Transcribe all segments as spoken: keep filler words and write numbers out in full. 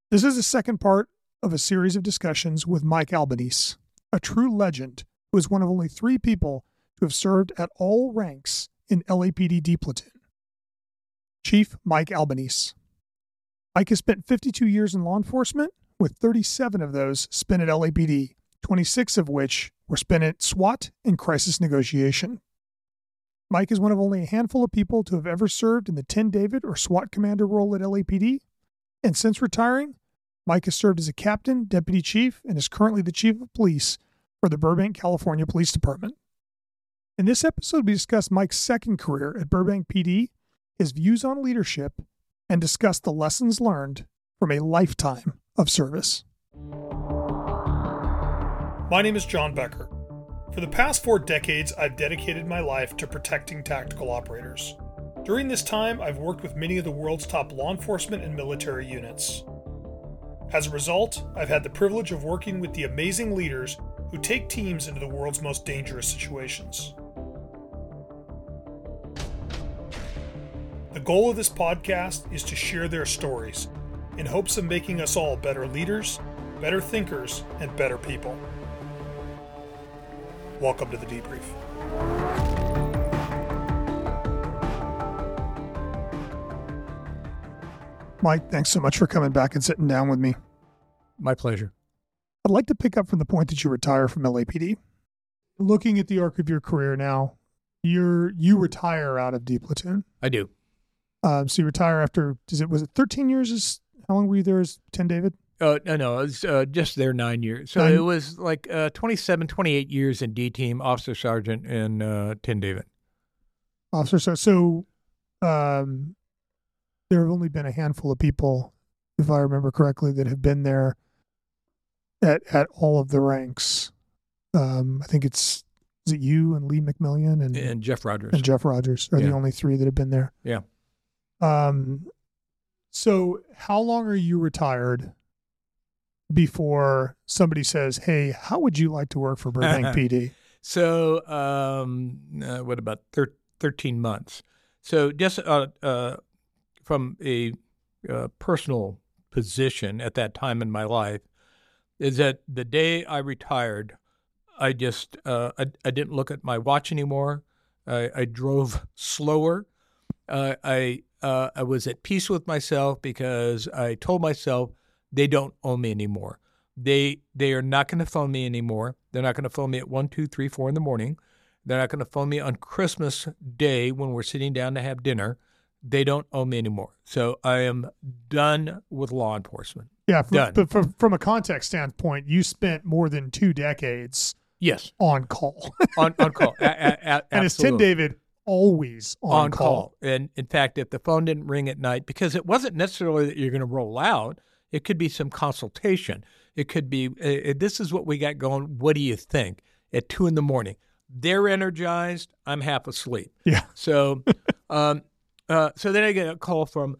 This is the second part of a series of discussions with Mike Albanese, a true legend who is one of only three people to have served at all ranks in L A P D D platoon. Chief Mike Albanese. Mike has spent fifty-two years in law enforcement, with thirty-seven of those spent at L A P D, twenty-six of which were spent at SWAT and crisis negotiation. Mike is one of only a handful of people to have ever served in the ten David or SWAT commander role at L A P D, and since retiring, Mike has served as a captain, deputy chief, and is currently the chief of police for the Burbank, California Police Department. In this episode, we discuss Mike's second career at Burbank P D, his views on leadership, and discuss the lessons learned from a lifetime of service. My name is John Becker. For the past four decades, I've dedicated my life to protecting tactical operators. During this time, I've worked with many of the world's top law enforcement and military units. As a result, I've had the privilege of working with the amazing leaders who take teams into the world's most dangerous situations. The goal of this podcast is to share their stories in hopes of making us all better leaders, better thinkers, and better people. Welcome to the debrief. Mike, thanks so much for coming back and sitting down with me. My pleasure. I'd like to pick up from the point that you retire from L A P D. Looking at the arc of your career now, you're you retire out of D platoon. I do. Um, so you retire after, is it was it thirteen years? Is how long were you there as ten David? Uh, no, no, it was uh, just there nine years. So Nine? it was like uh, twenty-seven, twenty-eight years in D team, officer sergeant, and uh, ten David. Officer, so so um, there have only been a handful of people, if I remember correctly, that have been there at at all of the ranks. Um, I think it's is it you and Lee McMillian and And Jeff Rogers. and Jeff Rogers are Yeah. the only three that have been there. Yeah. Um, so how long are you retired before somebody says, "Hey, how would you like to work for Burbank P D?" So um, uh, what about thir- thirteen months? So just uh, uh, from a uh, personal position at that time in my life, is that the day I retired, I just uh, I, I didn't look at my watch anymore. I, I drove slower. Uh, I uh, I was at peace with myself because I told myself they don't owe me anymore. They they are not going to phone me anymore. They're not going to phone me at one, two, three, four in the morning. They're not going to phone me on Christmas Day when we're sitting down to have dinner. They don't owe me anymore. So I am done with law enforcement. Yeah, from, Done. but from, from a context standpoint, you spent more than two decades Yes, on call. on on call. A- a- a- And as Tim absolutely. David, always on, on call. And in fact, if the phone didn't ring at night, because it wasn't necessarily that you're going to roll out, it could be some consultation. It could be, uh, this is what we got going. What do you think? At two in the morning. They're energized. I'm half asleep. Yeah. So, um, uh, so then I get a call from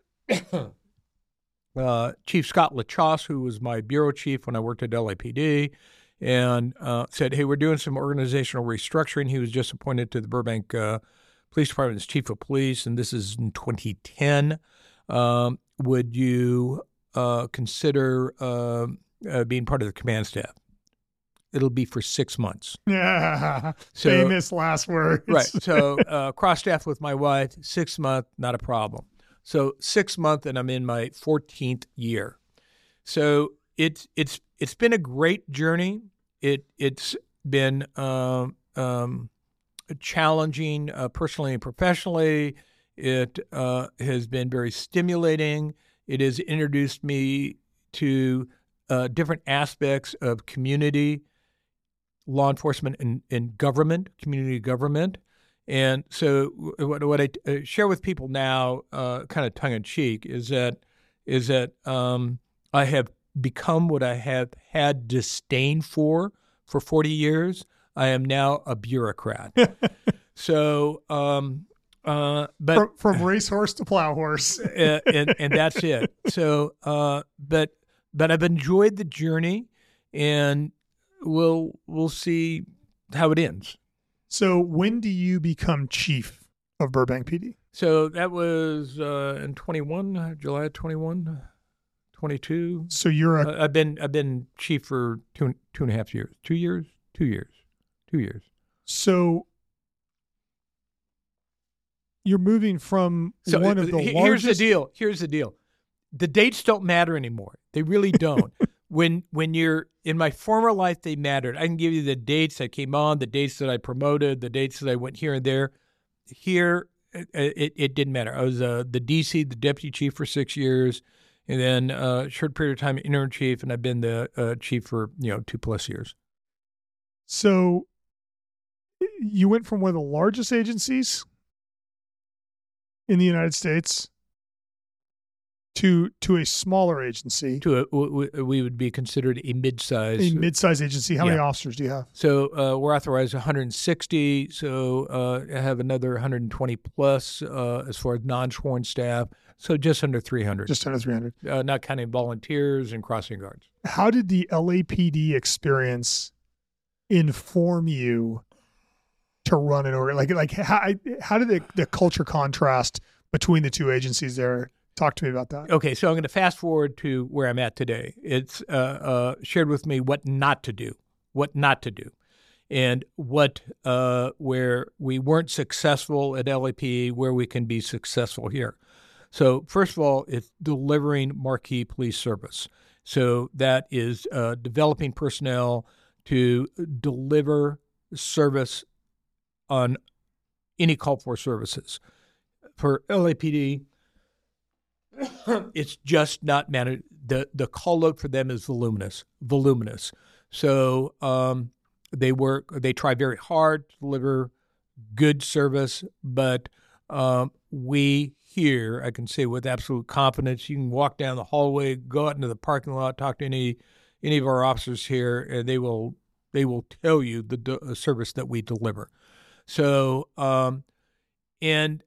uh, Chief Scott LaChosse, who was my bureau chief when I worked at L A P D, and uh, said, hey, we're doing some organizational restructuring. He was just appointed to the Burbank uh, Police Department as chief of police, and this is in twenty ten. Um, would you uh, consider uh, uh, being part of the command staff? It'll be for six months. Yeah. So- Famous last words. Right. So uh, cross staff with my wife, six month, not a problem. So six month, and I'm in my fourteenth year. So it's it's it's been a great journey. It it's been um, um, challenging uh, personally and professionally. It uh, has been very stimulating. It has introduced me to uh, different aspects of community, law enforcement, and, and government, community government. And so what, what I uh, share with people now, uh, kind of tongue-in-cheek, is that is that um, I have become what I have had disdain for for forty years. I am now a bureaucrat. so, um, uh, but From, from racehorse to plow horse. uh, and and that's it. So, uh, but but I've enjoyed the journey, and we'll we'll see how it ends. So when do you become chief of Burbank P D? So that was uh, in twenty-one, July of twenty-one. twenty-two. So you're a Uh, I've been I've been chief for two two and a half years. Two years. Two years. Two years. so you're moving from So one of the he- largest. here's the deal. Here's the deal. The dates don't matter anymore. They really don't. when when you're in my former life, they mattered. I can give you the dates I came on, the dates that I promoted, the dates that I went here and there. Here, it it, it didn't matter. I was uh, the D C, the deputy chief for six years, and then uh, a short period of time interim chief, and I've been the uh, chief for you know two plus years. So you went from one of the largest agencies in the United States to to a smaller agency, To a, w- w- we would be considered a mid-size. a mid-sized agency. How many Yeah. officers do you have? So uh, we're authorized one hundred sixty. So uh, I have another one hundred twenty plus uh, as far as non-sworn staff. So just under three hundred, Just under three hundred. uh, not counting volunteers and crossing guards. How did the L A P D experience inform you to run an org? Like, like how, how did the, the culture contrast between the two agencies there? Talk to me about that. Okay, so I'm going to fast forward to where I'm at today. It's uh, uh, shared with me what not to do, what not to do, and what uh, where we weren't successful at L A P D, where we can be successful here. So first of all, it's delivering marquee police service. So that is uh, developing personnel to deliver service on any call for services. For L A P D, it's just not managed. The the call load for them is voluminous, voluminous. So um, they work, they try very hard to deliver good service, but um, we here, I can say with absolute confidence, you can walk down the hallway, go out into the parking lot, talk to any any of our officers here, and they will they will tell you the, the service that we deliver. So um, and.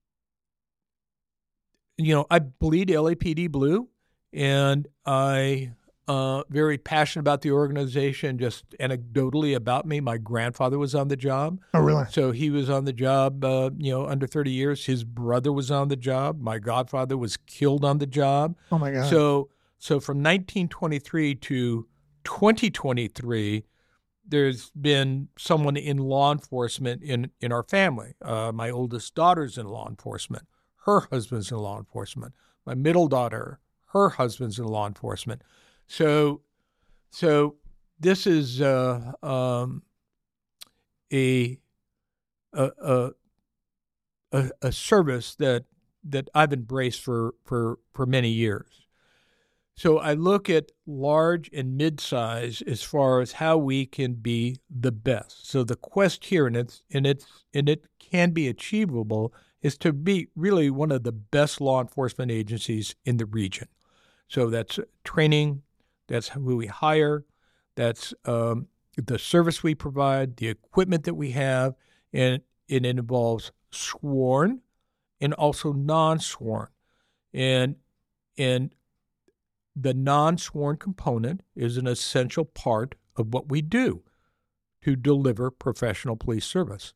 You know, I bleed L A P D blue, and I uh very passionate about the organization. Just anecdotally about me, my grandfather was on the job. Oh, really? So he was on the job, uh, you know, under thirty years. His brother was on the job. My godfather was killed on the job. Oh, my God. So, so from nineteen twenty-three to twenty twenty-three, there's been someone in law enforcement in, in our family. Uh, my oldest daughter's in law enforcement. Her husband's in law enforcement. My middle daughter, her husband's in law enforcement. So, so this is uh, um, a, a a a a service that that I've embraced for for for many years. So I look at large and mid-size as far as how we can be the best. So the quest here, and it's and it's and it can be achievable, is to be really one of the best law enforcement agencies in the region. So that's training, that's who we hire, that's um, the service we provide, the equipment that we have, and, and it involves sworn and also non-sworn. And, and the non-sworn component is an essential part of what we do to deliver professional police service.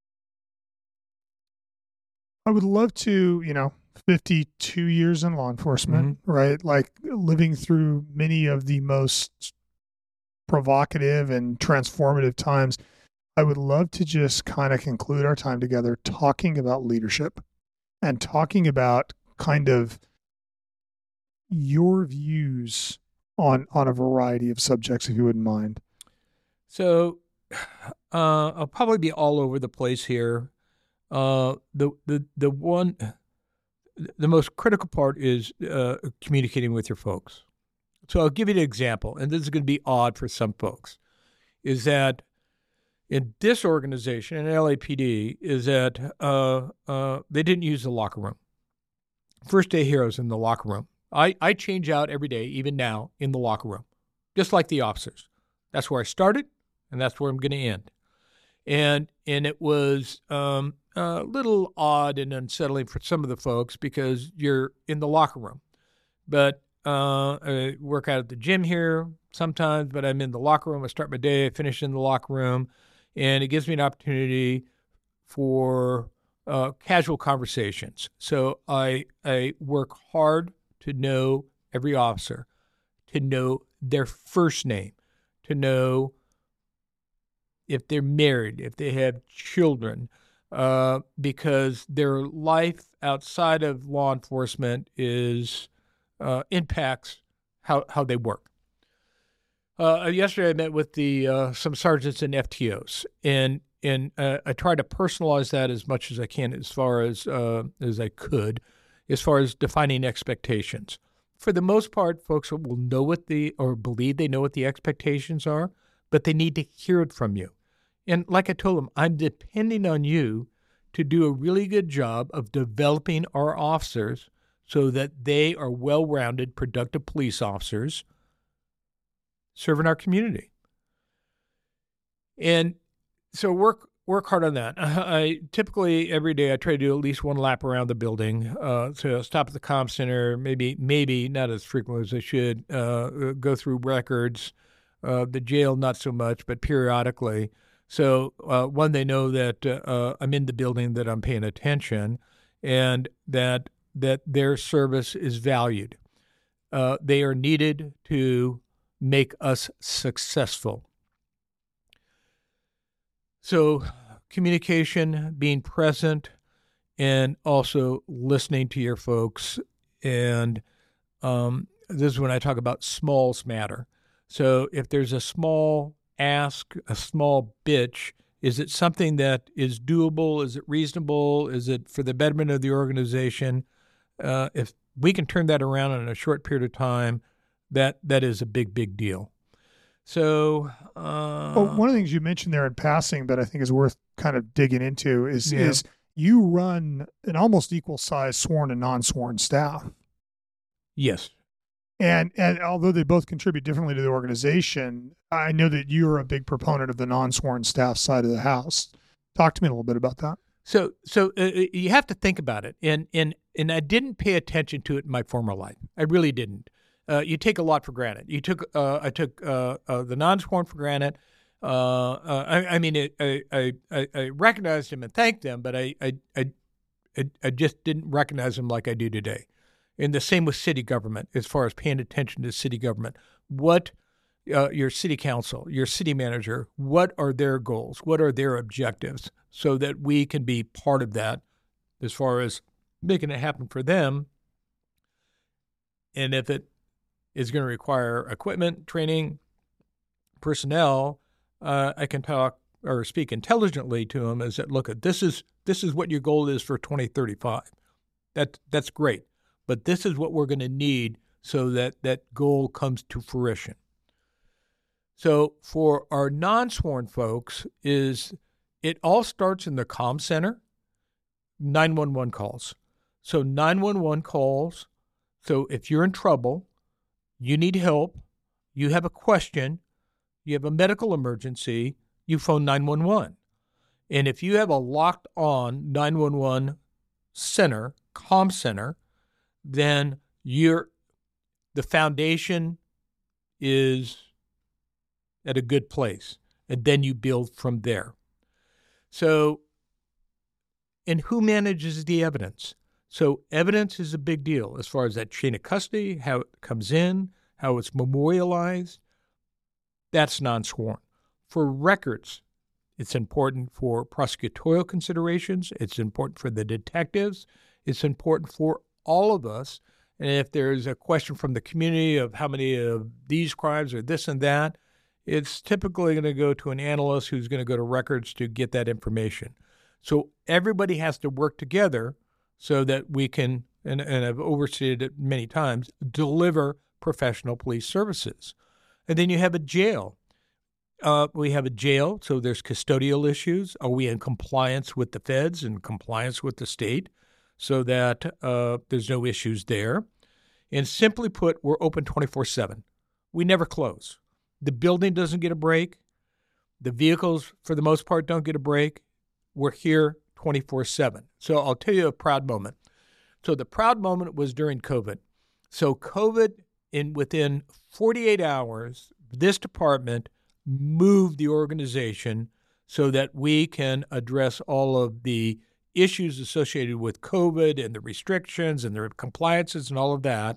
I would love to, you know, fifty-two years in law enforcement, Mm-hmm. right? Like living through many of the most provocative and transformative times. I would love to just kind of conclude our time together talking about leadership and talking about kind of your views on on a variety of subjects, if you wouldn't mind. So uh, I'll probably be all over the place here. Uh, the the the one, the most critical part is uh, communicating with your folks. So I'll give you an example, and this is going to be odd for some folks, is that in this organization, in L A P D, is that uh, uh, they didn't use the locker room. First day heroes in the locker room. I, I change out every day, even now, in the locker room, just like the officers. That's where I started, and that's where I'm going to end. And and it was um, a little odd and unsettling for some of the folks because you're in the locker room. But uh, I work out at the gym here sometimes, but I'm in the locker room. I start my day, I finish in the locker room, and it gives me an opportunity for uh, casual conversations. So I I work hard to know every officer to know their first name, to know if they're married, if they have children, uh, because their life outside of law enforcement is uh, impacts how, how they work. Uh, yesterday, I met with the uh, some sergeants and F T Os, and and uh, I try to personalize that as much as I can, as far as uh, as I could, as far as defining expectations. For the most part, folks will know what the or believe they know what the expectations are, but they need to hear it from you. And like I told them, I'm depending on you to do a really good job of developing our officers so that they are well-rounded, productive police officers serving our community. And so work work hard on that. I typically every day I try to do at least one lap around the building. Uh, so stop at the comm center, maybe maybe not as frequently as I should. Uh, go through records, uh, the jail not so much, but periodically. So uh, one, they know that uh, I'm in the building, that I'm paying attention, and that that their service is valued. Uh, they are needed to make us successful. So communication, being present, and also listening to your folks. And um, this is when I talk about smalls matter. So if there's a small ask, a small bitch, is it something that is doable? Is it reasonable? Is it for the betterment of the organization? Uh, if we can turn that around in a short period of time, that that is a big, big deal. So, uh, well, one of the things you mentioned there in passing that I think is worth kind of digging into is Yeah. is you run an almost equal size sworn and non-sworn staff. yes, And and although they both contribute differently to the organization, I know that you're a big proponent of the non-sworn staff side of the house. Talk to me a little bit about that. So, so uh, you have to think about it, and and and I didn't pay attention to it in my former life. I really didn't. Uh, you take a lot for granted. You took, uh, I took uh, uh, the non-sworn for granted. Uh, uh, I, I mean, it, I, I, I recognized them and thanked them, but I, I, I, I just didn't recognize them like I do today. And the same with city government, as far as paying attention to city government. What uh, your city council, your city manager, what are their goals? What are their objectives? So that we can be part of that as far as making it happen for them. And if it is going to require equipment, training, personnel, uh, I can talk or speak intelligently to them as that, look, at this is this is what your goal is for twenty thirty-five. That, that's great. But this is what we're going to need so that that goal comes to fruition. So for our non-sworn folks, is it all starts in the comm center, nine one one calls. So nine one one calls. So if you're in trouble, you need help, you have a question, you have a medical emergency, you phone nine one one. And if you have a locked on nine one one center, comm center, then you're, the foundation is at a good place. And then you build from there. So, and who manages the evidence? So evidence is a big deal as far as that chain of custody, how it comes in, how it's memorialized. That's non-sworn. For records, it's important for prosecutorial considerations. It's important for the detectives. It's important for all of us. And if there's a question from the community of how many of these crimes or this and that, it's typically going to go to an analyst who's going to go to records to get that information. So everybody has to work together so that we can, and, and I've overstated it many times, deliver professional police services. And then you have a jail. Uh, we have a jail, so there's custodial issues. Are we in compliance with the feds and compliance with the state so that uh, there's no issues there? And simply put, we're open twenty-four seven. We never close. The building doesn't get a break. The vehicles, for the most part, don't get a break. We're here twenty-four seven. So I'll tell you a proud moment. So the proud moment was during COVID. So COVID, in within forty-eight hours, this department moved the organization so that we can address all of the issues associated with COVID and the restrictions and the compliances and all of that,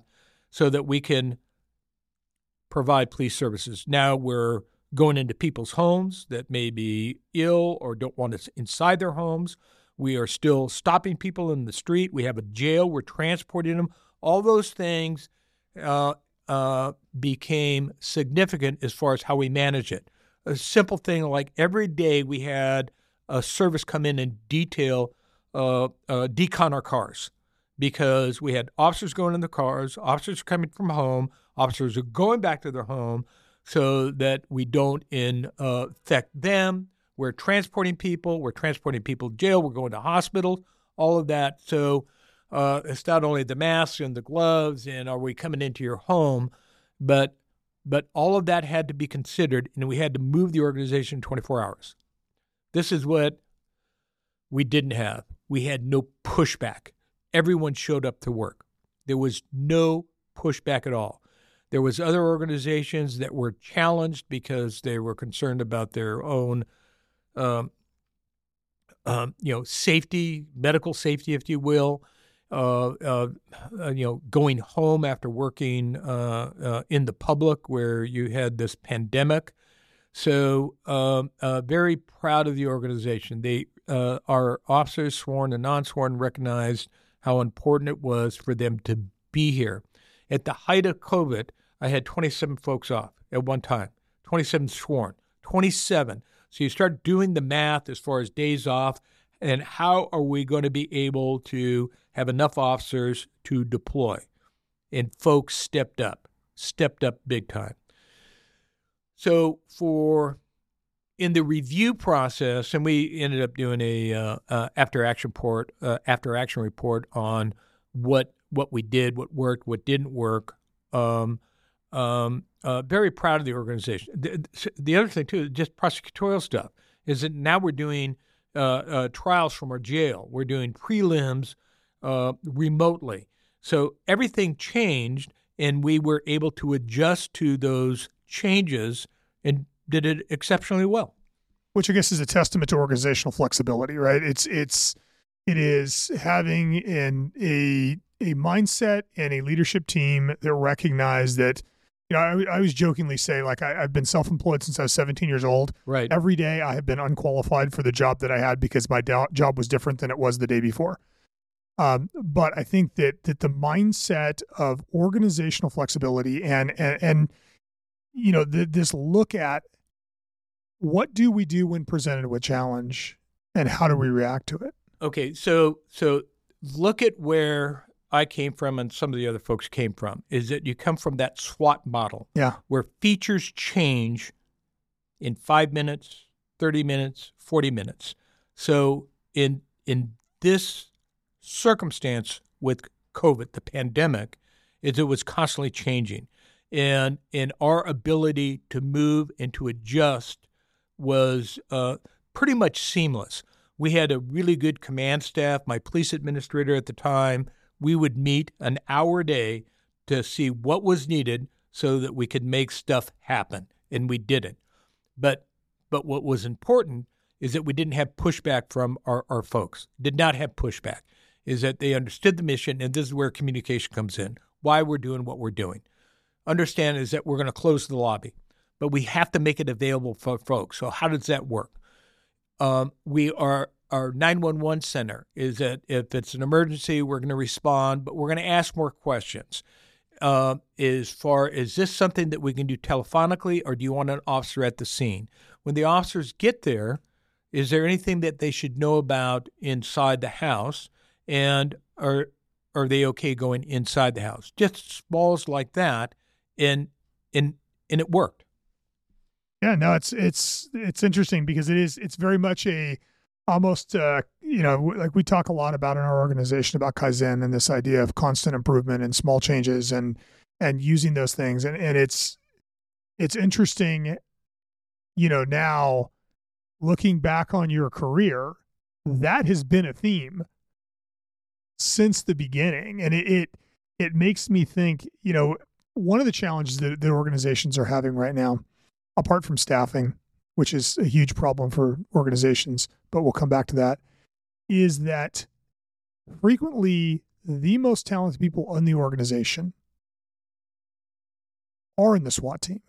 so that we can provide police services. Now we're going into people's homes that may be ill or don't want us inside their homes. We are still stopping people in the street. We have a jail. We're transporting them. All those things uh, uh, became significant as far as how we manage it. A simple thing like every day we had a service come in and detail, uh, uh, decon our cars, because we had officers going in the cars, officers coming from home, officers are going back to their home, so that we don't in, uh, affect them. We're transporting people. We're transporting people to jail. We're going to hospitals, all of that. So uh, it's not only the masks and the gloves and are we coming into your home, but but all of that had to be considered, and we had to move the organization in twenty-four hours. This is what we didn't have. We had no pushback. Everyone showed up to work. There was no pushback at all. There was other organizations that were challenged because they were concerned about their own, um, um, you know, safety, medical safety, if you will, uh, uh, uh, you know, going home after working uh, uh, in the public where you had this pandemic. So um, uh, very proud of the organization. They, uh, our officers, sworn and non-sworn, recognized how important it was for them to be here. At the height of COVID, I had twenty-seven folks off at one time, twenty-seven sworn, twenty-seven. So you start doing the math as far as days off, and how are we going to be able to have enough officers to deploy? And folks stepped up, stepped up big time. So for in the review process, and we ended up doing a uh, uh, after action report, uh, after action report on what what we did, what worked, what didn't work. Um, Um, uh, very proud of the organization. The, the other thing, too, just prosecutorial stuff, is that now we're doing uh, uh, trials from our jail. We're doing prelims uh, remotely. So everything changed, and we were able to adjust to those changes and did it exceptionally well. Which I guess is a testament to organizational flexibility, right? It's it's it is having an a a mindset and a leadership team that recognize that. You know, I, I always jokingly say, like, I, I've been self-employed since I was seventeen years old. Right. Every day I have been unqualified for the job that I had because my do- job was different than it was the day before. Um, but I think that that the mindset of organizational flexibility and, and, and you know, the, this look at what do we do when presented with challenge and how do we react to it? Okay, so so look at where I came from and some of the other folks came from, is that you come from that SWOT model, yeah, where features change in five minutes, thirty minutes, forty minutes. So in in this circumstance with COVID, the pandemic, is it was constantly changing. And in our ability to move and to adjust was uh, pretty much seamless. We had a really good command staff. My police administrator at the time, we would meet an hour a day to see what was needed so that we could make stuff happen, and we did it. But but what was important is that we didn't have pushback from our, our folks, did not have pushback, is that they understood the mission, and this is where communication comes in, why we're doing what we're doing. Understand is that we're going to close the lobby, but we have to make it available for folks. So how does that work? Um, we are Our nine one one center is that if it's an emergency, we're going to respond, but we're going to ask more questions. Uh, as far as this something that we can do telephonically, or do you want an officer at the scene? When the officers get there, is there anything that they should know about inside the house? And are are they okay going inside the house? Just smalls like that, and and and it worked. Yeah, no, it's it's it's interesting because it is it's very much a almost, uh, you know, like we talk a lot about in our organization about Kaizen and this idea of constant improvement and small changes and and using those things. And, and it's it's interesting, you know, now looking back on your career, that has been a theme since the beginning. And it it, it makes me think, you know, one of the challenges that, that organizations are having right now, apart from staffing, which is a huge problem for organizations, but we'll come back to that, is that frequently the most talented people in the organization are in the SWAT team.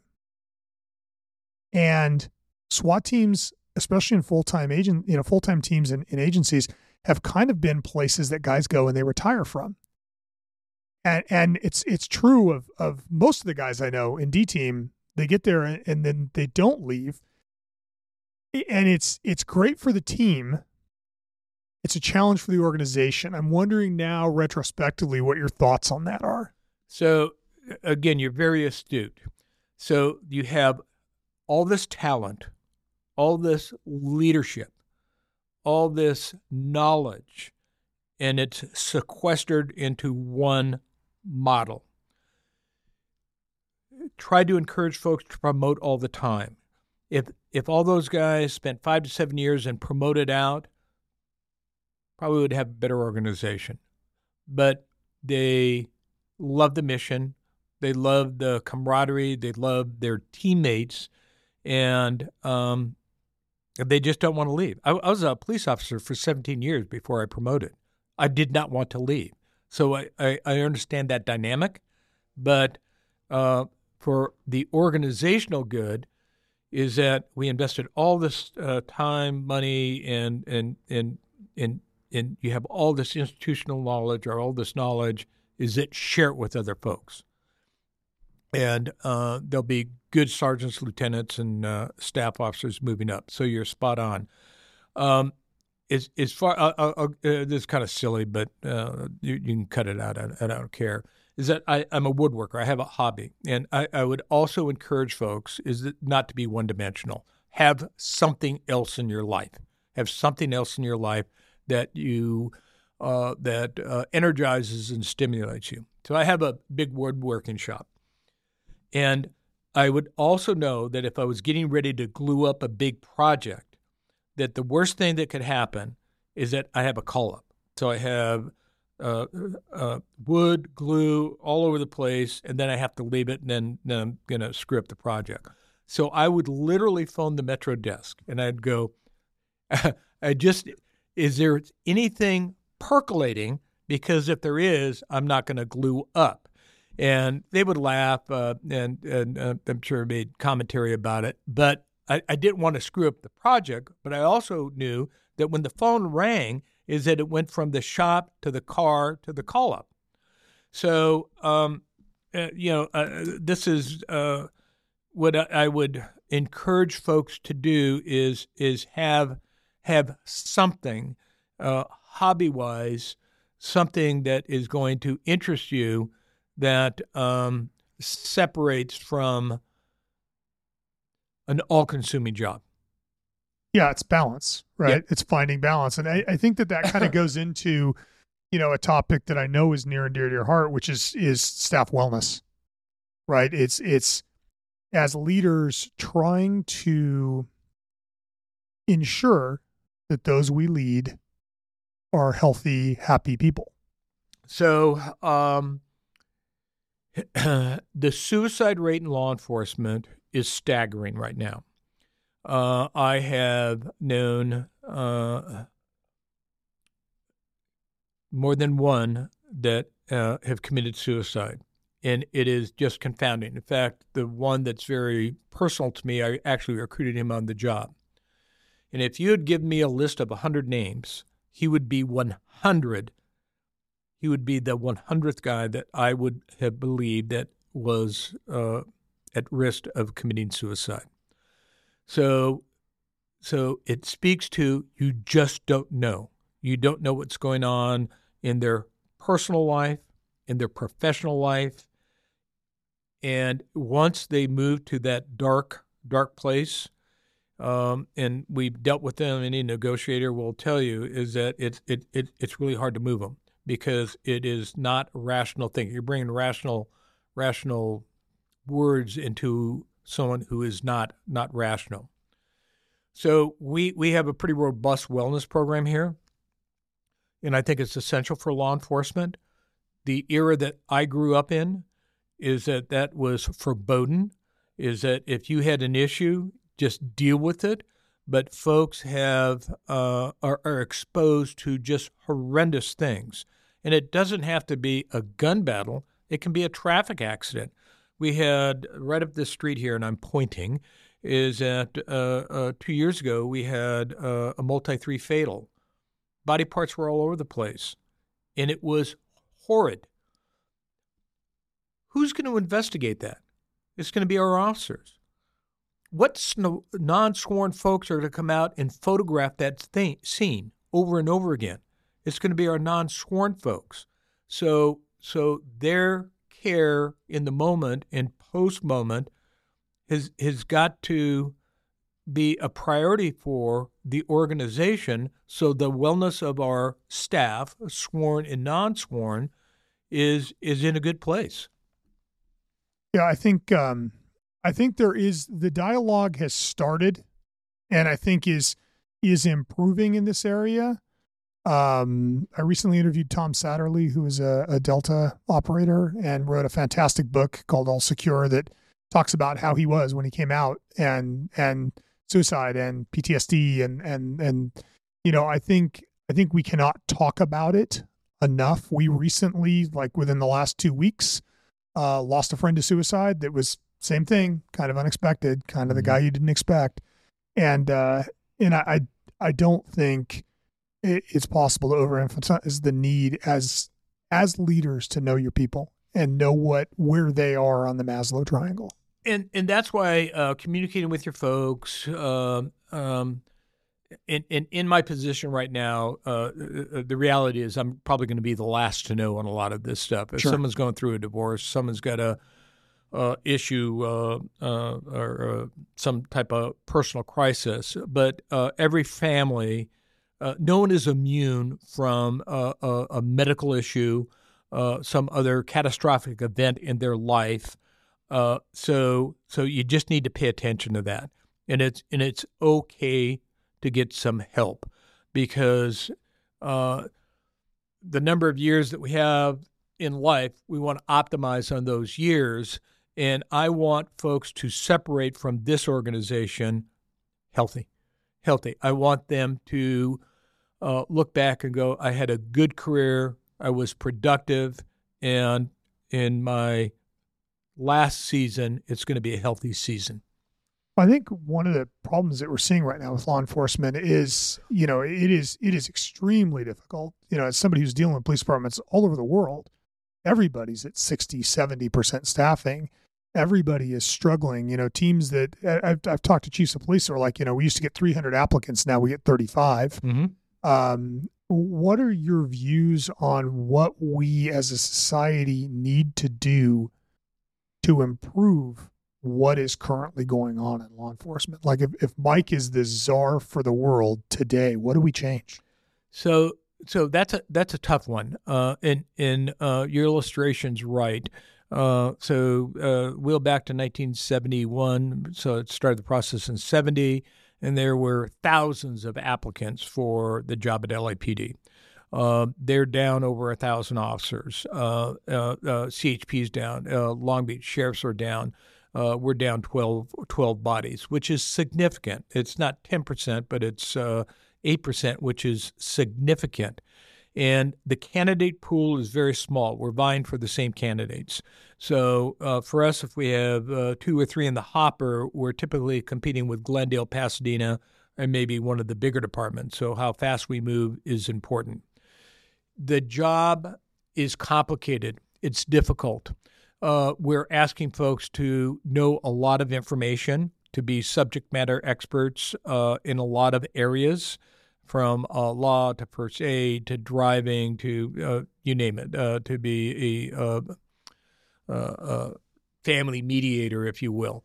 And SWAT teams, especially in full-time agent, you know, full-time teams in, in agencies, have kind of been places that guys go and they retire from. And and it's it's true of of most of the guys I know in D team. They get there and, and then they don't leave. And it's it's great for the team. It's a challenge for the organization. I'm wondering now, retrospectively, what your thoughts on that are. So, again, you're very astute. So you have all this talent, all this leadership, all this knowledge, and it's sequestered into one model. Try to encourage folks to promote all the time. If if all those guys spent five to seven years and promoted out, probably would have a better organization. But they love the mission, they love the camaraderie, they love their teammates, and um, they just don't want to leave. I, I was a police officer for seventeen years before I promoted. I did not want to leave. So I, I, I understand that dynamic, but uh, for the organizational good is that we invested all this uh, time, money, and and and and and you have all this institutional knowledge or all this knowledge is that share it with other folks. And uh, there'll be good sergeants, lieutenants, and uh, staff officers moving up. So you're spot on. Um, as, as far, uh, uh, uh, this is kind of silly, but uh, you, you can cut it out. I, I don't care. Is that I, I'm a woodworker. I have a hobby. And I, I would also encourage folks is that not to be one-dimensional. Have something else in your life. Have something else in your life that you uh, that uh, energizes and stimulates you. So I have a big woodworking shop. And I would also know that if I was getting ready to glue up a big project, that the worst thing that could happen is that I have a call-up. So I have uh, uh, wood, glue all over the place, and then I have to leave it, and then, then I'm going to screw up the project. So I would literally phone the Metro desk, and I'd go, I just, is there anything percolating? Because if there is, I'm not going to glue up. And they would laugh, uh, and, and uh, I'm sure made commentary about it. But I, I didn't want to screw up the project. But I also knew that when the phone rang, is that it went from the shop to the car to the call-up. So, um, uh, you know, uh, this is uh, what I would encourage folks to do is is have have something uh, hobby-wise, something that is going to interest you that um, separates from an all-consuming job. Yeah, it's balance, right? Yeah. It's finding balance. And I, I think that that kind of goes into, you know, a topic that I know is near and dear to your heart, which is is staff wellness, right? It's, it's as leaders trying to ensure that those we lead are healthy, happy people. So, um, the suicide rate in law enforcement is staggering right now. Uh, I have known uh, more than one that uh, have committed suicide, and it is just confounding. In fact, the one that's very personal to me, I actually recruited him on the job. And if you had given me a list of one hundred names, he would be one hundred. He would be the one hundredth guy that I would have believed that was uh, at risk of committing suicide. So, so it speaks to you just don't know. You don't know what's going on in their personal life, in their professional life. And once they move to that dark, dark place, um, and we've dealt with them, any negotiator will tell you, is that it's, it, it, it's really hard to move them because it is not a rational thing. You're bringing rational, rational words into someone who is not not rational. So we we have a pretty robust wellness program here, and I think it's essential for law enforcement. The era that I grew up in is that that was forbidden, is that if you had an issue, just deal with it. But folks have uh, are, are exposed to just horrendous things, and it doesn't have to be a gun battle. It can be a traffic accident We had right up this street here, and I'm pointing, is that uh, uh, two years ago we had uh, a multi-three fatal. Body parts were all over the place, and it was horrid. Who's going to investigate that? It's going to be our officers. What non-sworn folks are going to come out and photograph that thing, scene over and over again? It's going to be our non-sworn folks. So, so their care in the moment and post-moment has has got to be a priority for the organization. So the wellness of our staff, sworn and non-sworn, is is in a good place. Yeah, I think um, I think there is the dialogue has started, and I think is is improving in this area. Um, I recently interviewed Tom Satterley, who is a, a Delta operator and wrote a fantastic book called All Secure that talks about how he was when he came out and and suicide and P T S D and and and you know I think I think we cannot talk about it enough. We recently, like within the last two weeks, uh, lost a friend to suicide. That was same thing, kind of unexpected, kind of the guy you didn't expect, and uh, and I I, I don't think it's possible to overemphasize the need as as leaders to know your people and know what where they are on the Maslow triangle. And and that's why uh, communicating with your folks. Uh, um, in, in in my position right now, uh, the reality is I'm probably going to be the last to know on a lot of this stuff. If Sure. someone's going through a divorce, someone's got a uh, issue uh, uh, or uh, some type of personal crisis, but uh, every family. Uh, no one is immune from uh, a, a medical issue, uh, some other catastrophic event in their life. Uh, so, so you just need to pay attention to that, and it's and it's okay to get some help because uh, the number of years that we have in life, we want to optimize on those years, and I want folks to separate from this organization healthy, healthy. I want them to. Uh, look back and go, I had a good career, I was productive, and in my last season, it's going to be a healthy season. I think one of the problems that we're seeing right now with law enforcement is, you know, it is it is extremely difficult. You know, as somebody who's dealing with police departments all over the world, everybody's at sixty, seventy percent staffing. Everybody is struggling. You know, teams that I've, I've talked to chiefs of police who are like, you know, we used to get three hundred applicants, now we get thirty-five. Mm-hmm. Um, what are your views on what we as a society need to do to improve what is currently going on in law enforcement? Like if, if Mike is the czar for the world today, what do we change? So, so that's a, that's a tough one. Uh, and, and, uh, your illustration's right. Uh, so, uh, wheel back to nineteen seventy-one. So it started the process in seventy. And there were thousands of applicants for the job at L A P D. Uh, they're down over a thousand officers. Uh, uh, uh, C H P's down. Uh, Long Beach sheriffs are down. Uh, we're down twelve, twelve bodies, which is significant. It's not ten percent, but it's uh, eight percent, which is significant. And the candidate pool is very small. We're vying for the same candidates. So uh, for us, if we have uh, two or three in the hopper, we're typically competing with Glendale, Pasadena, and maybe one of the bigger departments. So how fast we move is important. The job is complicated. It's difficult. Uh, we're asking folks to know a lot of information, to be subject matter experts uh, in a lot of areas, from uh, law to first aid to driving to uh, you name it, uh, to be a uh, uh, uh, family mediator, if you will.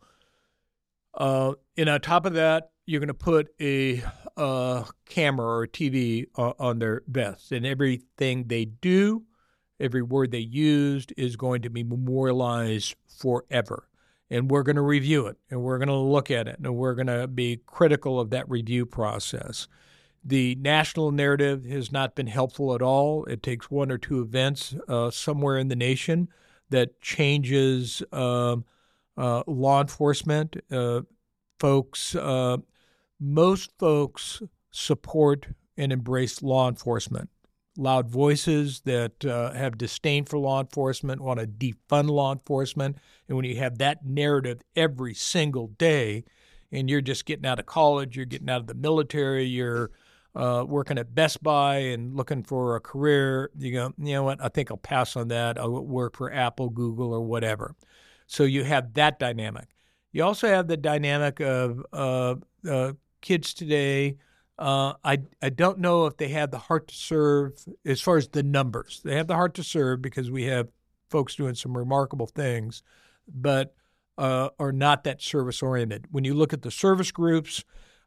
Uh, and on top of that, you're going to put a uh, camera or a T V uh, on their vest, and everything they do, every word they used is going to be memorialized forever. And we're going to review it, and we're going to look at it, and we're going to be critical of that review process. The national narrative has not been helpful at all. It takes one or two events uh, somewhere in the nation that changes uh, uh, law enforcement. Uh, folks, uh, most folks support and embrace law enforcement. loud voices that uh, have disdain for law enforcement, want to defund law enforcement. And when you have that narrative every single day, and you're just getting out of college, you're getting out of the military, you're uh, working at Best Buy and looking for a career, you go, you know what, I think I'll pass on that. I'll work for Apple, Google, or whatever. So you have that dynamic. You also have the dynamic of uh, uh, kids today. Uh, I I don't know if they have the heart to serve as far as the numbers. They have the heart to serve because we have folks doing some remarkable things, but uh, are not that service oriented. When you look at the service groups,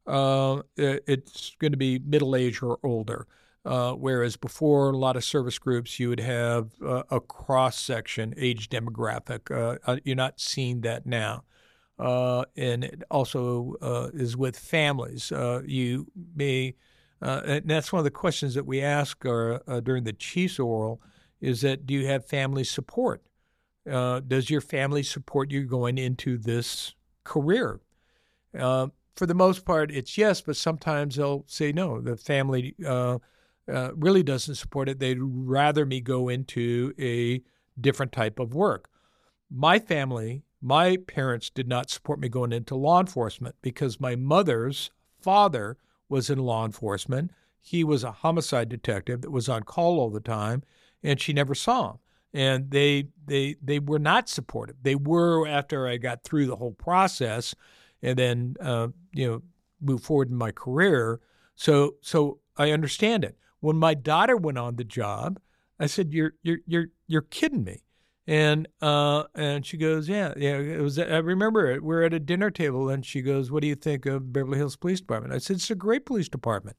uh, it's going to be middle age or older. Uh, whereas before, a lot of service groups, you would have uh, a cross section age demographic. Uh, you're not seeing that now. Uh, and it also uh, is with families. Uh, you may, uh, and that's one of the questions that we ask our, uh, during the Chiefs oral, is that do you have family support? Uh, does your family support you going into this career? Uh, for the most part, it's yes, but sometimes they'll say no. The family uh, uh, really doesn't support it. They'd rather me go into a different type of work. My family, my parents did not support me going into law enforcement because my mother's father was in law enforcement. He was a homicide detective that was on call all the time, and she never saw him. And they they they were not supportive. They were after I got through the whole process, and then uh, you know moved forward in my career. So so I understand it. When my daughter went on the job, I said, "You're you're you're you're kidding me." And uh, and she goes, yeah, yeah. It was. I remember it. We're at a dinner table, and she goes, "What do you think of Beverly Hills Police Department?" I said, "It's a great police department."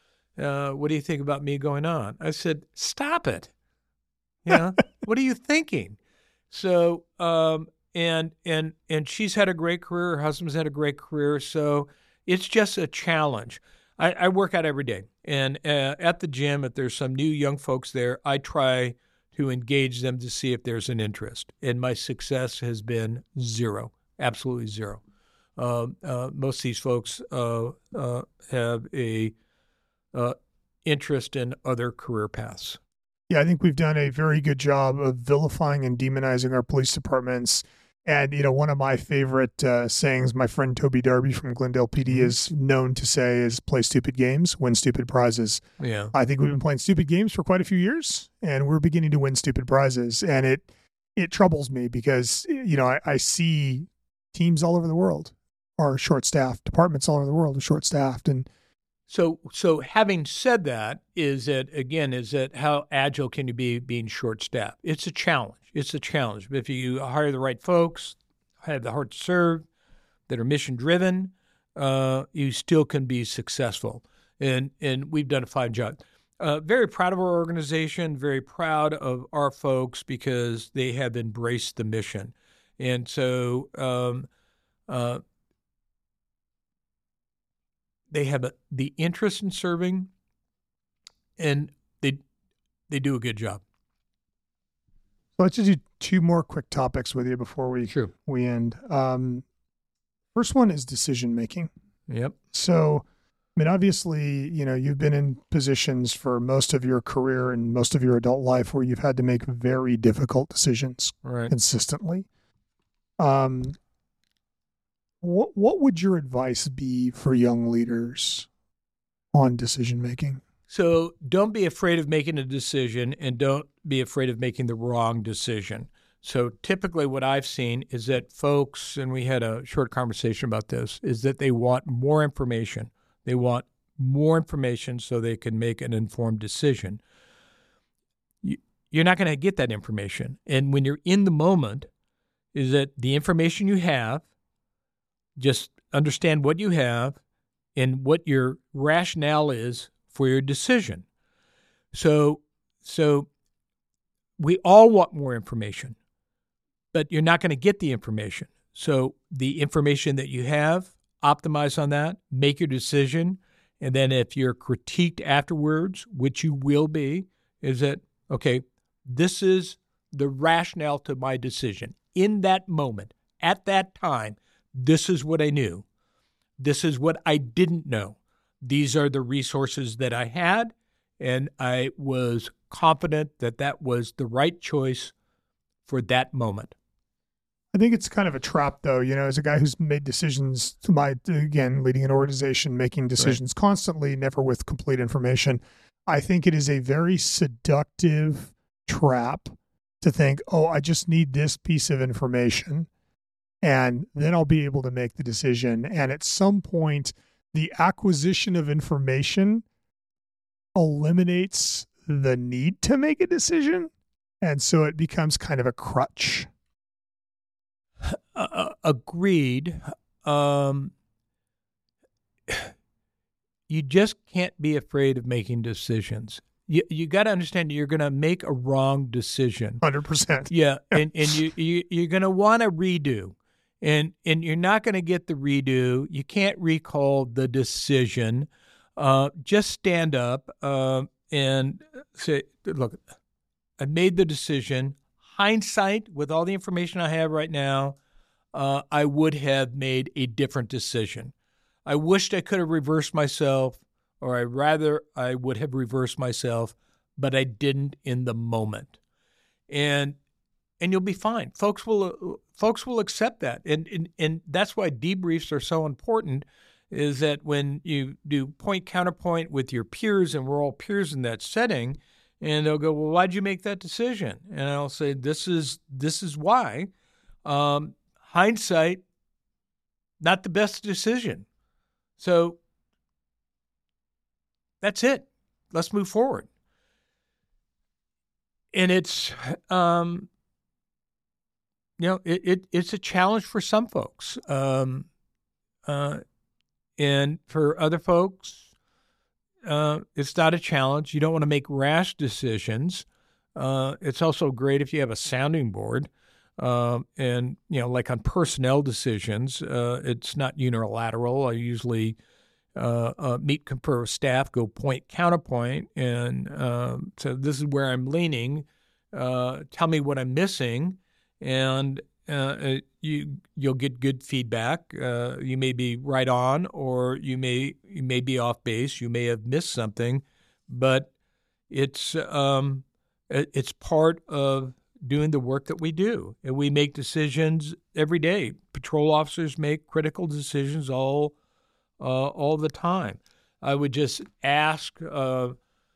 Uh, what do you think about me going on? I said, "Stop it. You know, what are you thinking?" So, um, and and and she's had a great career. Her husband's had a great career. So it's just a challenge. I, I work out every day, and uh, at the gym, if there's some new young folks there, I try to engage them to see if there's an interest. And my success has been zero, absolutely zero. Uh, uh, most of these folks uh, uh, have a uh, interest in other career paths. Yeah, I think we've done a very good job of vilifying and demonizing our police departments. And, you know, one of my favorite uh, sayings, my friend Toby Darby from Glendale P D mm-hmm. is known to say is play stupid games, win stupid prizes. Yeah. I think we've been playing stupid games for quite a few years, and we're beginning to win stupid prizes. And it it troubles me because, you know, I, I see teams all over the world are short-staffed, departments all over the world are short-staffed. And so so having said that, is that, again, is that how agile can you be being short-staffed? It's a challenge. It's a challenge. But if you hire the right folks, have the heart to serve, that are mission-driven, uh, you still can be successful. And and we've done a fine job. Uh, very proud of our organization, very proud of our folks because they have embraced the mission. And so um, uh, they have a, the interest in serving, and they they do a good job. Let's just do two more quick topics with you before we sure. we end. Um, first one is decision making. Yep. So, I mean, obviously, you know, you've been in positions for most of your career and most of your adult life where you've had to make very difficult decisions right. consistently. Um, what what would your advice be for young leaders on decision making? So don't be afraid of making a decision, and don't be afraid of making the wrong decision. So typically what I've seen is that folks, and we had a short conversation about this, is that they want more information. They want more information so they can make an informed decision. You're not going to get that information. And when you're in the moment, is that the information you have, just understand what you have and what your rationale is for your decision. So, so we all want more information, but you're not going to get the information. So the information that you have, optimize on that, make your decision, and then if you're critiqued afterwards, which you will be, is that, okay, this is the rationale to my decision. In that moment, at that time, this is what I knew. This is what I didn't know. These are the resources that I had, And I was confident that that was the right choice for that moment. I think it's kind of a trap, though, you know, as a guy who's made decisions, to my, again, leading an organization, making decisions right. constantly, never with complete information. I think it is a very seductive trap to think, oh, I just need this piece of information, and then I'll be able to make the decision. And at some point, the acquisition of information eliminates the need to make a decision. And so it becomes kind of a crutch. Uh, agreed. Um, you just can't be afraid of making decisions. You you got to understand you're going to make a wrong decision. one hundred percent. Yeah, and and you, you you're going to want to redo, and and you're not going to get the redo. You can't recall the decision. Uh, just stand up uh, and say, "Look, I made the decision." Hindsight, with all the information I have right now, uh, I would have made a different decision. I wished I could have reversed myself, or I rather I would have reversed myself, but I didn't in the moment. And and you'll be fine. Folks will folks will accept that. And and, and that's why debriefs are so important, is that when you do point counterpoint with your peers, and we're all peers in that setting, and they'll go, well, why'd you make that decision? And I'll say, this is this is why. Um, hindsight, not the best decision. So that's it. Let's move forward. And it's, um, you know, it, it it's a challenge for some folks. Um, uh, and for other folks, Uh, it's not a challenge. You don't want to make rash decisions. Uh, it's also great if you have a sounding board. Uh, and, you know, like on personnel decisions, uh, it's not unilateral. I usually uh, uh, meet, confer with staff, go point, counterpoint. And uh, so this is where I'm leaning. Uh, tell me what I'm missing. And uh, you, you'll get good feedback. Uh, you may be right on, or you may you may be off base. You may have missed something, but it's um, it's part of doing the work that we do, and we make decisions every day. Patrol officers make critical decisions all uh, all the time. I would just ask uh,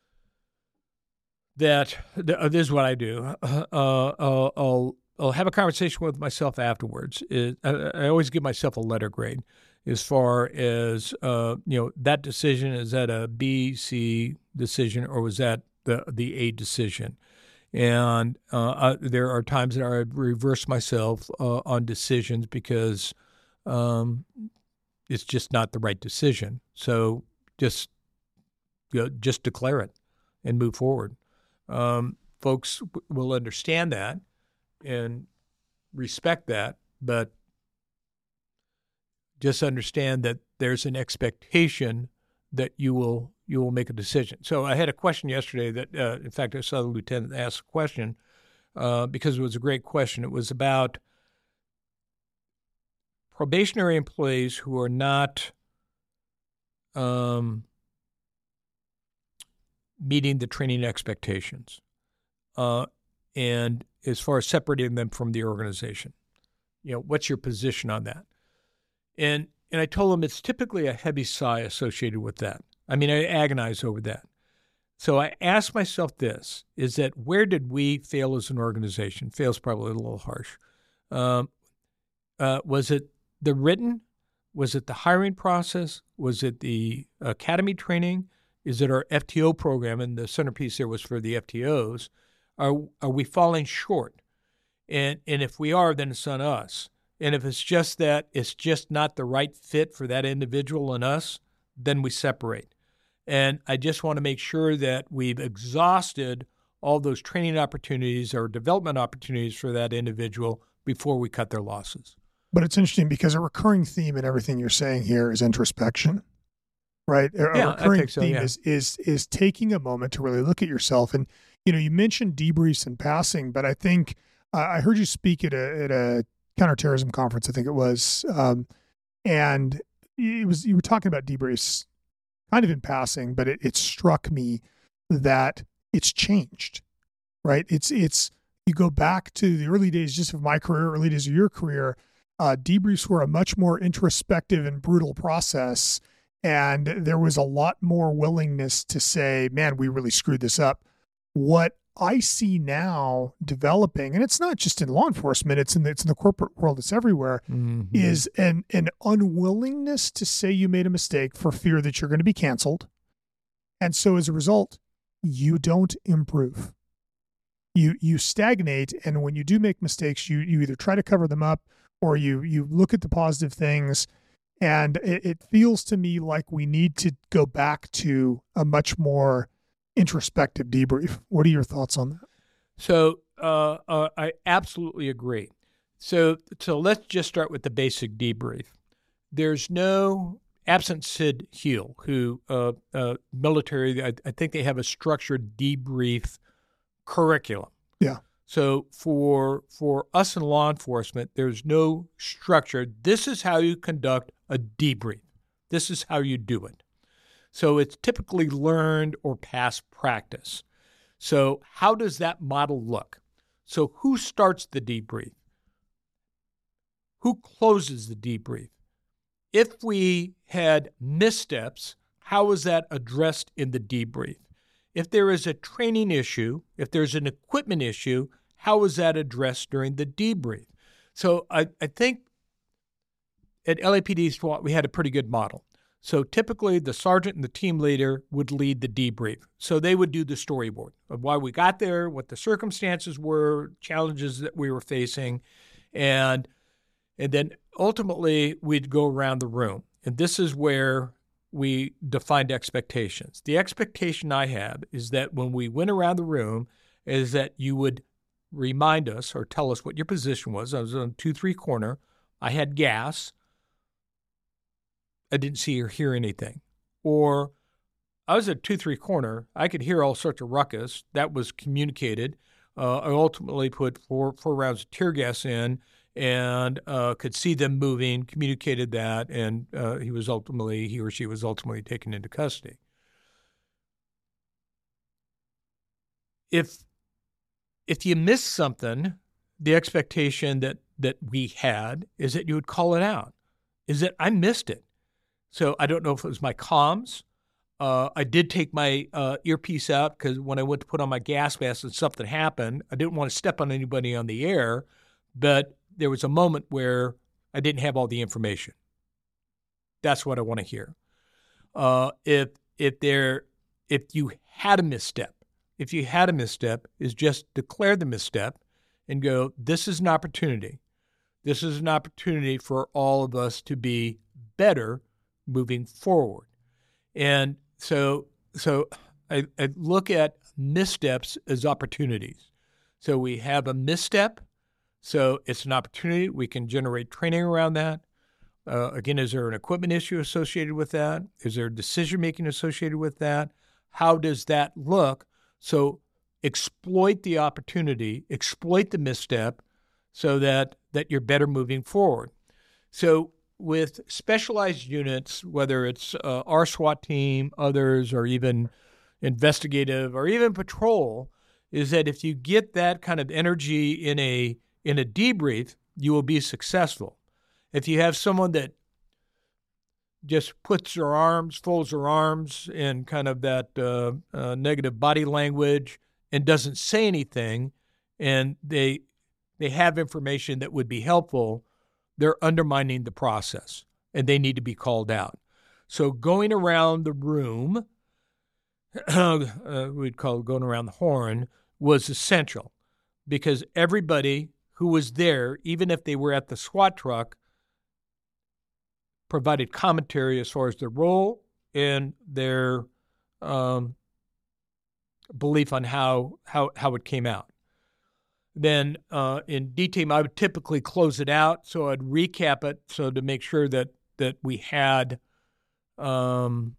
that. Uh, this is what I do. Uh, uh, I'll. I'll have a conversation with myself afterwards. It, I, I always give myself a letter grade as far as, uh, you know, that decision, is that a B, C decision, or was that the, the A decision? And uh, I, there are times that I reverse myself uh, on decisions because um, it's just not the right decision. So just, you know, just declare it and move forward. Um, folks w- will understand that and respect that, but just understand that there's an expectation that you will you will make a decision. So I had a question yesterday that, uh, in fact, I saw the lieutenant ask a question uh, because it was a great question. It was about probationary employees who are not um, meeting the training expectations. Uh, and as far as separating them from the organization, you know, what's your position on that? And and I told him it's typically a heavy sigh associated with that. I mean, I agonize over that. So I asked myself this, is that where did we fail as an organization? Fail's probably a little harsh. Um, uh, was it the written? Was it the hiring process? Was it the academy training? Is it our F T O program? And the centerpiece there was for the F T Os. Are are we falling short? And and if we are, then it's on us. And if it's just that it's just not the right fit for that individual and us, then we separate. And I just want to make sure that we've exhausted all those training opportunities or development opportunities for that individual before we cut their losses. But it's interesting because a recurring theme in everything you're saying here is introspection, right? A yeah, recurring I think so, theme yeah. is is is taking a moment to really look at yourself. And you know, you mentioned debriefs in passing, but I think uh, I heard you speak at a at a counterterrorism conference, I think it was, um, and it was you were talking about debriefs kind of in passing, but it, it struck me that it's changed, right? It's, it's, you go back to the early days just of my career, early days of your career, uh, debriefs were a much more introspective and brutal process. And there was a lot more willingness to say, man, we really screwed this up. What I see now developing, and it's not just in law enforcement, it's in the, it's in the corporate world, it's everywhere, mm-hmm. is an, an unwillingness to say you made a mistake for fear that you're going to be canceled. And so as a result, you don't improve. You you stagnate, and when you do make mistakes, you you either try to cover them up or you you look at the positive things. And it, it feels to me like we need to go back to a much more introspective debrief. What are your thoughts on that? So uh, uh, I absolutely agree. So so let's just start with the basic debrief. There's no, absent Sid Heal, who uh, uh, military, I, I think they have a structured debrief curriculum. Yeah. So for for us in law enforcement, there's no structure. This is how you conduct a debrief. This is how you do it. So it's typically learned or past practice. So how does that model look? So who starts the debrief? Who closes the debrief? If we had missteps, how is that addressed in the debrief? If there is a training issue, if there's an equipment issue, how is that addressed during the debrief? So I, I think at L A P D SWAT, we had a pretty good model. So typically the sergeant and the team leader would lead the debrief. So they would do the storyboard of why we got there, what the circumstances were, challenges that we were facing, and and then ultimately we'd go around the room. And this is where we defined expectations. The expectation I have is that when we went around the room is that you would remind us or tell us what your position was. I was on two three corner. I had gas. I didn't see or hear anything. Or I was at two three corner. I could hear all sorts of ruckus. That was communicated. Uh, I ultimately put four four rounds of tear gas in and uh, could see them moving, communicated that, and uh, he was ultimately, he or she was ultimately taken into custody. If if you miss something, the expectation that that we had is that you would call it out, is that I missed it. So I don't know if it was my comms. Uh, I did take my uh, earpiece out because when I went to put on my gas mask and something happened, I didn't want to step on anybody on the air, but there was a moment where I didn't have all the information. That's what I want to hear. Uh, if if there if you had a misstep, if you had a misstep, is just declare the misstep and go, this is an opportunity. This is an opportunity for all of us to be better moving forward. And so so I, I look at missteps as opportunities. So we have a misstep. So it's an opportunity. We can generate training around that. Uh, again, is there an equipment issue associated with that? Is there decision-making associated with that? How does that look? So exploit the opportunity, exploit the misstep so that, that you're better moving forward. So with specialized units, whether it's uh, our SWAT team, others, or even investigative, or even patrol, is that if you get that kind of energy in a in a debrief, you will be successful. If you have someone that just puts their arms, folds their arms in kind of that uh, uh, negative body language and doesn't say anything, and they they have information that would be helpful, they're undermining the process, and they need to be called out. So going around the room, uh, we'd call it going around the horn, was essential because everybody who was there, even if they were at the SWAT truck, provided commentary as far as their role and their um, belief on how, how, how it came out. Then uh, in D team, I would typically close it out, so I'd recap it so to make sure that that we had um,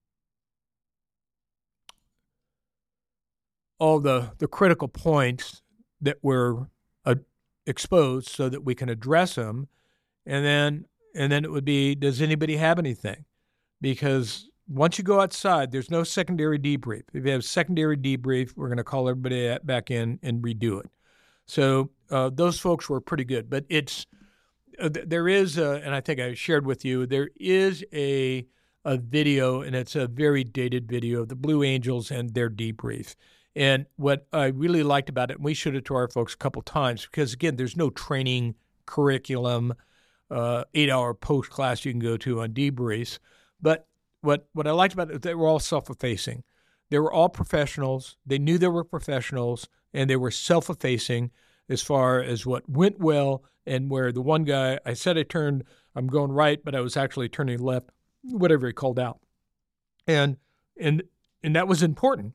all the, the critical points that were uh, exposed so that we can address them. And then and then it would be, does anybody have anything? Because once you go outside, there's no secondary debrief. If you have secondary debrief, we're going to call everybody back in and redo it. So uh, those folks were pretty good. But it's uh, there is, a, and I think I shared with you, there is a a video, and it's a very dated video of the Blue Angels and their debrief. And what I really liked about it, and we showed it to our folks a couple times, because, again, there's no training curriculum, uh, eight-hour post-class you can go to on debriefs. But what, what I liked about it, they were all self-effacing. They were all professionals. They knew they were professionals, and they were self-effacing as far as what went well and where the one guy, I said I turned, I'm going right, but I was actually turning left, whatever he called out. And and and that was important.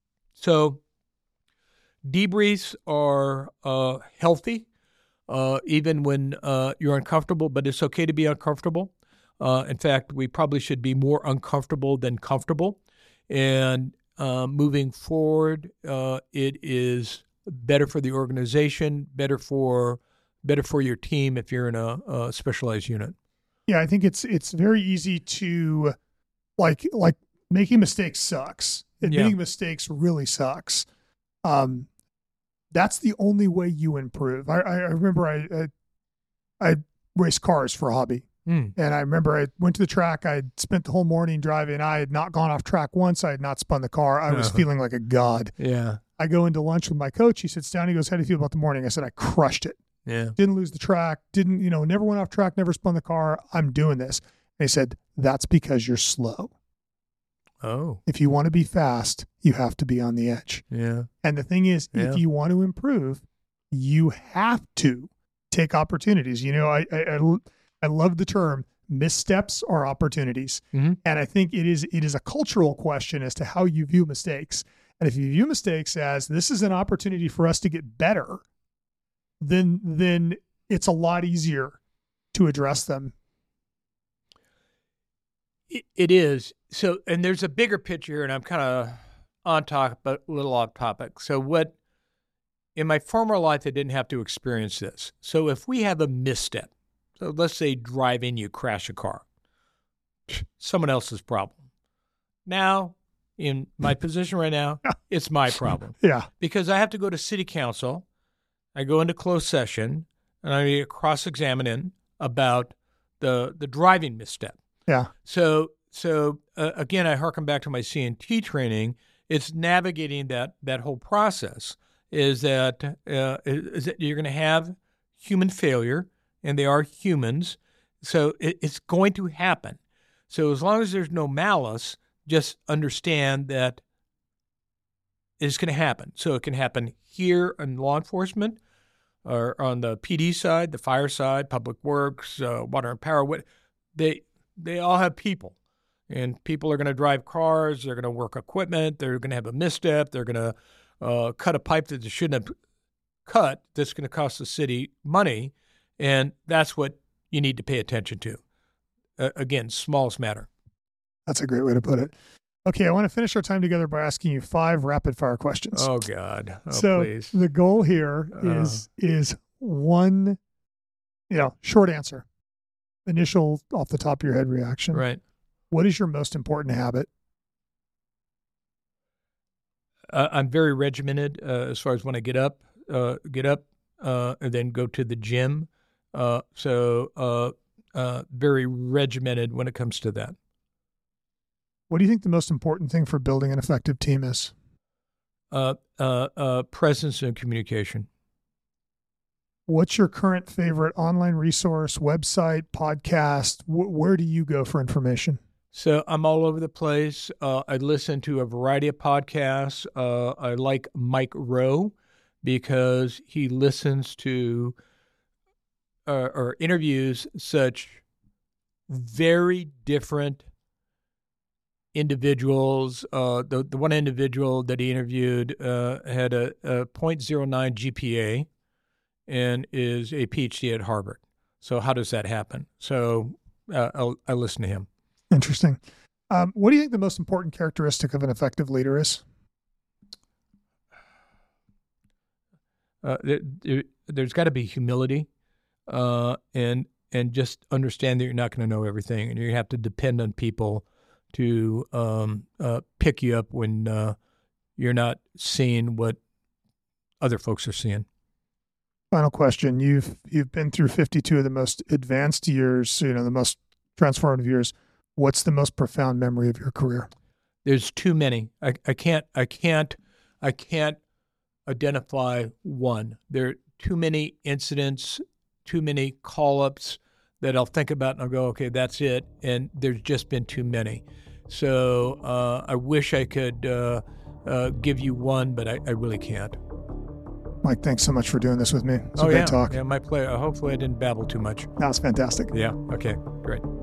So debriefs are uh, healthy, uh, even when uh, you're uncomfortable, but it's okay to be uncomfortable. Uh, in fact, we probably should be more uncomfortable than comfortable. And uh, moving forward, uh, it is better for the organization, better for better for your team if you're in a, a specialized unit. Yeah, I think it's it's very easy to, like like making mistakes sucks. Admitting Yeah. mistakes really sucks. Um, that's the only way you improve. I I, I remember I, I I raced cars for a hobby, Mm. and I remember I went to the track. I had spent the whole morning driving. I had not gone off track once. I had not spun the car. I was Uh-huh. feeling like a god. Yeah, I go into lunch with my coach. He sits down. He goes, "How do you feel about the morning?" I said, "I crushed it. yeah. Didn't lose the track, didn't, you know, never went off track, never spun the car. I'm doing this." And he said, "That's because you're slow. Oh, If you want to be fast, you have to be on the edge." yeah. And the thing is, Yeah. if you want to improve, you have to take opportunities. You know, I, I, I, I love the term missteps are opportunities. Mhm. And I think it is, it is a cultural question as to how you view mistakes. And if you view mistakes as this is an opportunity for us to get better, then, then it's a lot easier to address them. It, it is. So, and there's a bigger picture here, and I'm kind of on topic, but a little off topic. So what, in my former life, I didn't have to experience this. So if we have a misstep, so let's say driving, you crash a car, someone else's problem. Now, in my position right now, it's my problem. Yeah. Because I have to go to city council, I go into closed session, and I get cross-examining about the the driving misstep. Yeah. So, so uh, again, I harken back to my C N T training. It's navigating that that whole process. Is that uh, is that you're going to have human failure, and they are humans, so it, it's going to happen. So as long as there's no malice, just understand that it's going to happen. So it can happen here in law enforcement, or on the P D side, the fire side, public works, uh, water and power. What they they all have people, and people are going to drive cars. They're going to work equipment. They're going to have a misstep. They're going to uh, cut a pipe that they shouldn't have cut. That's going to cost the city money, and that's what you need to pay attention to. Uh, again, smallest matter. That's a great way to put it. Okay, I want to finish our time together by asking you five rapid fire questions. Oh God! Oh, so please. the goal here Uh. is is one, you know, short answer, initial off the top of your head reaction. Right. What is your most important habit? Uh, I'm very regimented uh, as far as when I get up, uh, get up, uh, and then go to the gym. Uh, so uh, uh, very regimented when it comes to that. What do you think the most important thing for building an effective team is? Uh, uh, uh, presence and communication. What's your current favorite online resource, website, podcast? Wh- where do you go for information? So I'm all over the place. Uh, I listen to a variety of podcasts. Uh, I like Mike Rowe because he listens to uh, or interviews such very different individuals. Uh, the the one individual that he interviewed uh, had a, a zero point zero nine G P A and is a P H D at Harvard. So how does that happen? So uh, I'll, I listen to him. Interesting. Um, what do you think the most important characteristic of an effective leader is? Uh, there, there, there's got to be humility, uh, and and just understand that you're not going to know everything, and you have to depend on people to um, uh, pick you up when uh, you're not seeing what other folks are seeing. Final question. You've you've been through fifty-two of the most advanced years, you know, the most transformative years. What's the most profound memory of your career? There's too many. I, I can't I can't I can't identify one. There are too many incidents, too many call-ups that I'll think about and I'll go, okay, that's it. And there's just been too many. So uh, I wish I could uh, uh, give you one, but I, I really can't. Mike, thanks so much for doing this with me. It's oh, a great yeah. talk. Yeah, my pleasure. Hopefully I didn't babble too much. That was fantastic. Yeah. Okay, great.